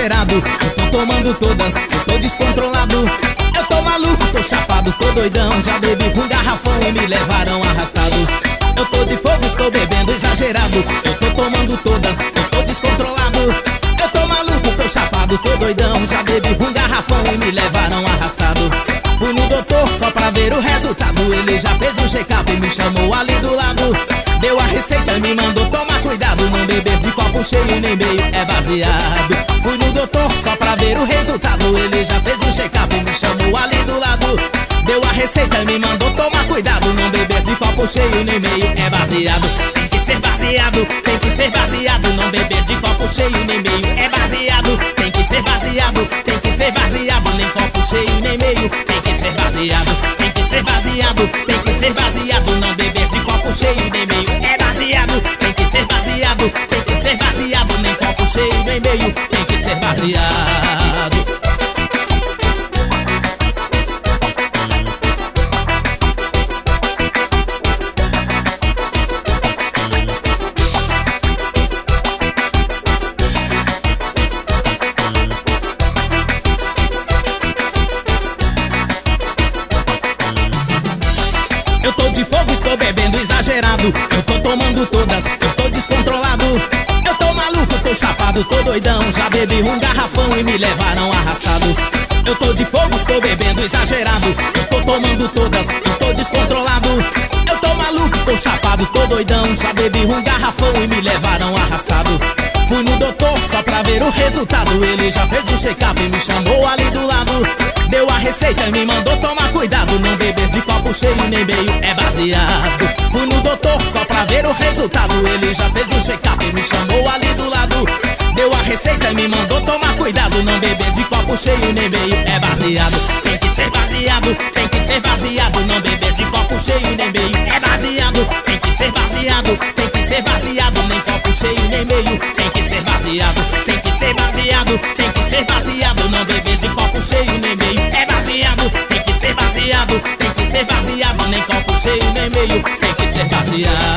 exagerado. Eu tô tomando todas, eu tô descontrolado. Eu tô maluco, tô chapado, tô doidão. Já bebi um garrafão e me levaram arrastado. Eu tô de fogo, estou bebendo exagerado. Eu tô tomando todas, eu tô descontrolado. Eu tô maluco, tô chapado, tô doidão. Já bebi um garrafão e me levaram arrastado. Fui no doutor só pra ver o resultado. Ele já fez um check-up e me chamou ali do lado. Deu a receita e me mandou tomar cuidado. Não beber de copo cheio nem meio é baseado. Fui no doutor só pra ver o resultado. Ele já fez um check-up e me chamou ali do lado. Deu a receita e me mandou tomar cuidado. Não beber de copo cheio nem meio é baseado. Tem que ser baseado, tem que ser baseado. Não beber de copo cheio nem meio é baseado. Tem que ser baseado, tem que ser baseado. Nem copo cheio nem meio, tem que ser baseado. Tem que ser baseado, tem que ser baseado. Não beber de copo cheio nem meio é baseado. Tem que ser baseado, tem que ser baseado. Nem copo cheio nem meio, tem que ser baseado. Eu tô de fogo, estou bebendo exagerado. Eu tô tomando todas, eu tô descontrolado. Eu tô maluco, tô chapado, tô doidão. Já bebi um garrafão e me levaram arrastado. Eu tô de fogo, estou bebendo exagerado. Eu tô tomando todas, eu tô descontrolado. Eu tô maluco, tô chapado, tô doidão. Já bebi um garrafão e me levaram arrastado. Fui no doutor só pra ver o resultado. Ele já fez um check-up e me chamou ali do lado. Deu a receita e me mandou tomar cuidado. Não beber de copo cheio nem meio é baseado. Fui no doutor só pra ver o resultado. Ele já fez um check-up e me chamou ali do lado. Deu a receita e me mandou tomar cuidado. Não beber de copo cheio nem meio é baseado. Tem que ser baseado, tem que ser baseado. Não beber de copo cheio nem meio é baseado. Tem que ser baseado, tem que ser baseado. Nem copo cheio nem meio, tem que ser baseado. Tem que ser baseado, tem que ser baseado. Não beber de copo cheio nem meio é baseado. Tem que ser baseado, tem que ser baseado. Nem copo cheio nem meio, tem que ser baseado.